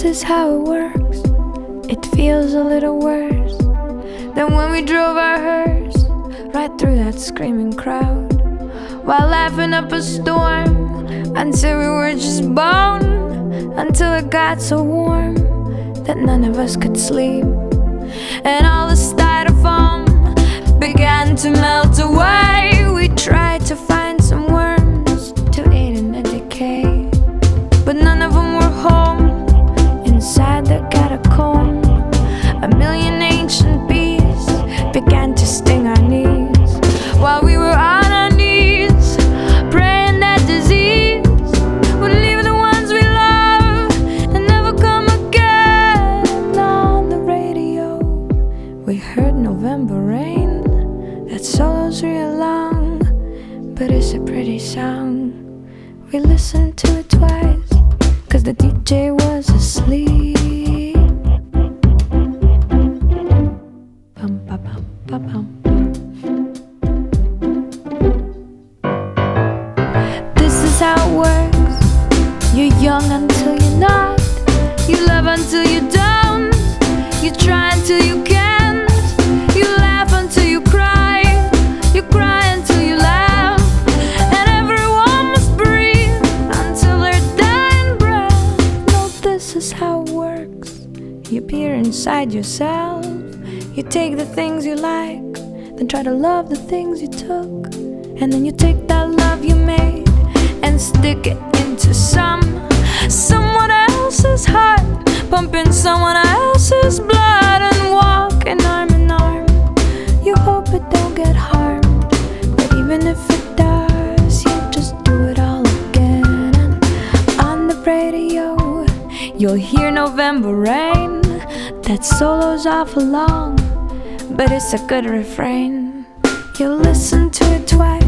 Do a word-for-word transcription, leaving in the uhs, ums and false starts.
This is how it works. It feels a little worse than when we drove our hearse right through that screaming crowd, while laughing up a storm until we were just bone, until it got so warm that none of us could sleep, and all the styrofoam began to melt away. We tried to find some worms to eat in the decay, but none of them were home inside the catacomb. A million ancient bees began to sting our knees while we were on our knees, praying that disease would leave the ones we love and never come again. On the radio we heard November Rain. That solo's real long, but it's a pretty song. We listened to it twice, cause the D J was asleep. Bum, ba, bum, ba, bum. This is how it works. You're young until you're not. You love until you don't. You try until you can't. You laugh until you cry. You cry until you laugh. And everyone must breathe until their dying breath. No, this is how it works. You peer inside yourself. You take the things you like, then try to love the things you took, and then you take that love you made and stick it into some someone else's heart, pumping someone else's blood, and walking arm in arm. You hope it don't get harmed, but even if it does, you just do it all again. And on the radio you'll hear November Rain. That solo's awful long, but it's a good refrain. You'll listen to it twice,